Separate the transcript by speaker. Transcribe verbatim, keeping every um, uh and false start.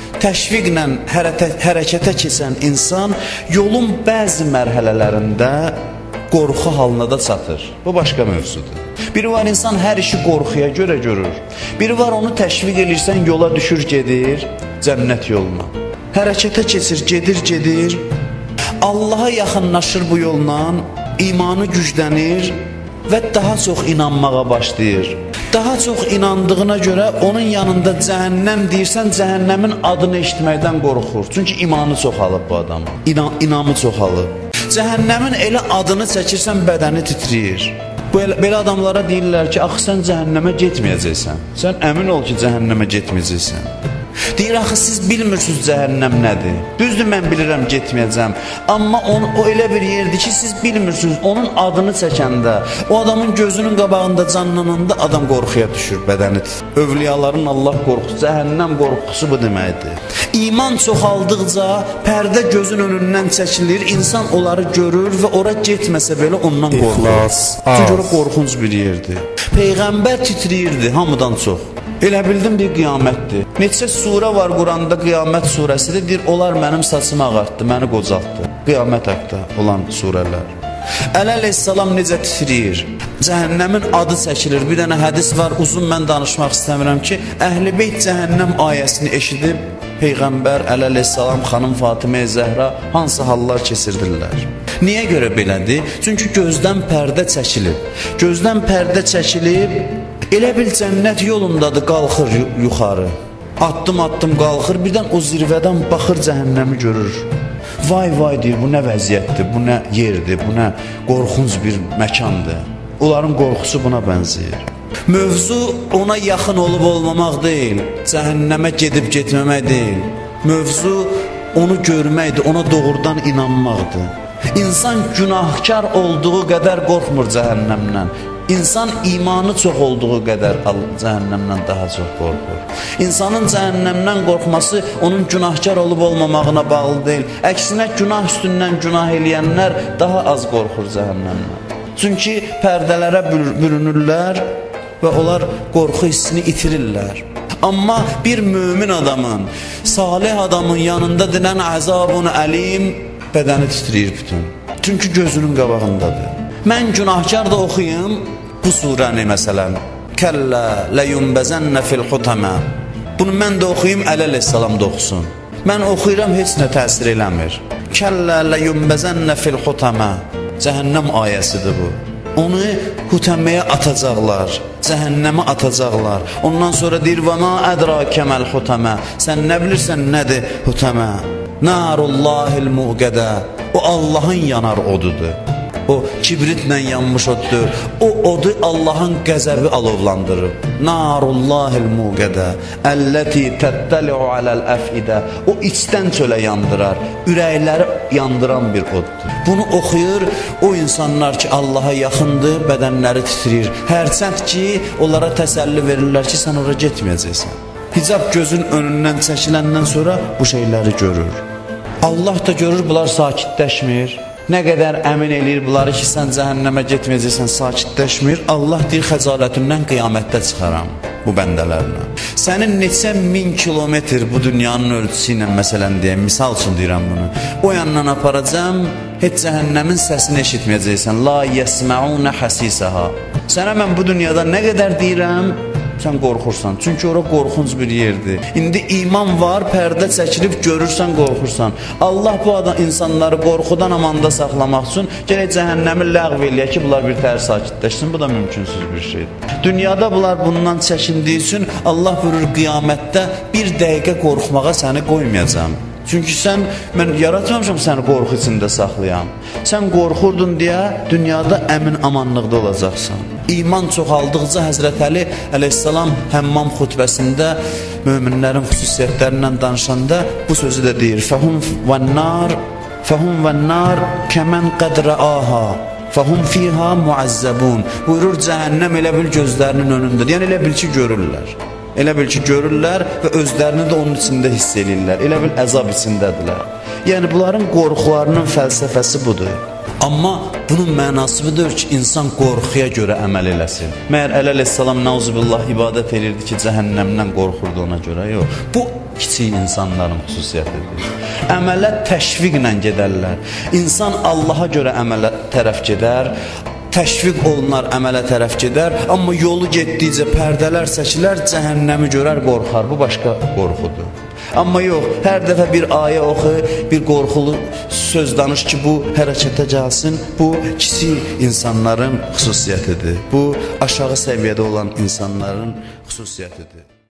Speaker 1: təşviqlə hərəkətə keçən insan yolun bəzi mərhələlərində qorxu halına da çatır. Bu başqa mövzudur. Biri var, insan hər işi qorxuya görə görür. Biri var, onu təşviq edirsən, yola düşür, gedir cənnət yoluna. Hərəkətə keçir, gedir, gedir. Allaha yaxınlaşır bu yolla, imanı güclənir və daha çox inanmağa başlayır. Daha çox inandığına görə onun yanında cəhənnəm deyirsən, cəhənnəmin adını eşitməkdən qorxur. Çünki imanı çoxalıb bu adamın, İnan, inamı çoxalıb. Cəhənnəmin elə adını çəkirsən, bədəni titriyir. Belə, belə adamlara deyirlər ki, axı sən cəhənnəmə getməyəcəksən. Sən əmin ol ki, cəhənnəmə getməyəcəksən. Deyir, axı siz bilmirsiniz cəhənnəm nədir. Düzdür, mən bilirəm, getməyəcəm. Amma onu, o elə bir yerdir ki, siz bilmirsiniz. Onun adını çəkəndə, o adamın gözünün qabağında canlananda adam qorxuya düşür, bədəni. Övliyaların Allah qorxusu, cəhənnəm qorxusu bu deməkdir. İman çoxaldıqca pərdə gözün önündən çəkilir, insan onları görür və ora getməsə belə ondan qorxur. Çünki ora qorxunc bir yerdir. Peyğəmbər titriyirdi hamıdan çox. Elə bildim bir qiyamətdir. Neçə surə var Quranda, qiyamət surəsidir. Deyir, onlar mənim saçımı ağartdı, məni qocaltdı. Qiyamət haqda olan surələr. Əli əleyhissalam necə titriyir? Cəhənnəmin adı çəkilir. Bir dənə hədis var, uzun mən danışmaq istəmirəm ki, Əhl-i Beyt cəhənnəm ayəsini eşidib, Peyğəmbər Əli əleyhissalam, xanım Fatimə Zəhra hansı hallar keçirdirlər? Niyə görə belədir? Çünki gözdən pərdə çəkilib. Gözdən pərdə çəkilib, elə bil cənnət yolundadır, qalxır yuxarı. Addım-addım qalxır, birdən o zirvədən baxır, cəhənnəmi görür. Vay vay deyir, bu nə vəziyyətdir, bu nə yerdir, bu nə qorxunc bir məkandır. Onların qorxusu buna bənzəyir. Mövzu ona yaxın olub olmamaq deyil, cəhənnəmə gedib getməmək deyil. Mövzu onu görməkdir, ona doğrudan inanmaqdır. İnsan günahkar olduğu qədər qorxmur cəhənnəmdən. İnsan imanı çox olduğu qədər cəhənnəmdən daha çox qorxur. İnsanın cəhənnəmdən qorxması onun günahkar olub olmamağına bağlı deyil. Əksinə günah üstündən günah eləyənlər daha az qorxur cəhənnəmdən. Çünki pərdələrə bürünürlər və onlar qorxu hissini itirirlər. Amma bir mömin adamın, salih adamın yanında dinən əzabun əlim, bədəni titriyir bütün. Çünki gözünün qabağındadır. Mən günahkar da oxuyum bu surəni məsələn. Kəllə ləyunbəzənnə fil xutamə. Bunu mən də oxuyum, Əli əleyhissalam da oxusun. Mən oxuyuram, heç nə təsir eləmir. Kəllə ləyunbəzənnə fil xutamə. Cəhənnəm ayəsidir bu. Onu hutəməyə atacaqlar, cəhənnəmə atacaqlar. Ondan sonra deyir, və mə ədrakəməl xutamə. Sən nə bilirsən nədir hutəmə? Narullahil muqədə. O Allahın yanar odudur. O kibritlə yanmış oddur. O odu Allahın qəzəbi alovlandırıb. Narullahil muqədə. Əlləti təttəli'u aləl əfidə. O içdən çölə yandırar. Ürəkləri yandıran bir oddur. Bunu oxuyur o insanlar ki, Allaha yaxındır, bədənləri titrir. Hərçənd ki, onlara təsəlli verirlər ki, sən ora getməyəcəksən. Hicab gözün önündən çəkiləndən sonra bu şeyləri görür. Allah da görür, bunlar sakitləşmir. Nə qədər əmin eləyir bunları ki, sən cəhənnəmə getməyəcəksən, sakitləşmir. Allah deyir, xəcalətindən qiyamətdə çıxaram bu bəndələrinə. Sənin neçə min kilometr bu dünyanın ölçüsü ilə məsələn deyəm, misal üçün deyirəm bunu. O yandan aparacam, heç cəhənnəmin səsini eşitməyəcəksən. La yəsməunə həsisəha. Sənə mən bu dünyada nə qədər deyirəm, sən qorxursan. Çünki ora qorxunc bir yerdir. İndi iman var, pərdə çəkilib görürsən, qorxursan. Allah bu adam insanları qorxudan amanda saxlamaq üçün gərək cəhənnəmi ləğv eləyə ki, bunlar bir təhər sakitləşsin. Bu da mümkünsüz bir şeydir. Dünyada bunlar bundan çəkindiyi üçün Allah buyurur, qiyamətdə bir dəqiqə qorxmağa səni qoymayacam. Çünki sən, mən yaratmamışam səni qorxu içində saxlayam. Sən qorxurdun deyə dünyada əmin amanlıqda olacaqsan. İman çoxaldıqca Həzrət Əli əleyhissalam həmmam xutbəsində möminlərin xüsusiyyətlərindən danışanda bu sözü də deyir. Fəhum vənnər, fəhum vənnər kəmən qədrəaha, fəhum fiha muəzzəbun. Buyurur, cəhənnəm elə bil gözlərinin önündədir. Yəni elə bil ki, görürlər. Elə bil ki, görürlər və özlərini də onun içində hiss edirlər. Elə bil əzab içindədirlər. Yəni, bunların qorxularının fəlsəfəsi budur. Amma bunun mənası budur ki, insan qorxuya görə əməl eləsin. Məyər Əli əleyhissalam nəuzubillah ibadət edirdi ki, cəhənnəmdən qorxurdu ona görə? Yox. Bu kiçik insanların xüsusiyyətidir. Əmələ təşviqlə gedərlər. İnsan Allaha görə əmələ tərəf gedər, təşviq olunar, əmələ tərəf gedər, amma yolu getdikcə pərdələr çəkilər, cəhənnəmi görər, qorxar. Bu başqa qorxudur. Amma yox, hər dəfə bir ayə oxu, bir qorxulu söz danış ki, bu hərəkətə gəlsin, bu kiçik insanların xüsusiyyətidir. Bu aşağı səviyyədə olan insanların xüsusiyyətidir.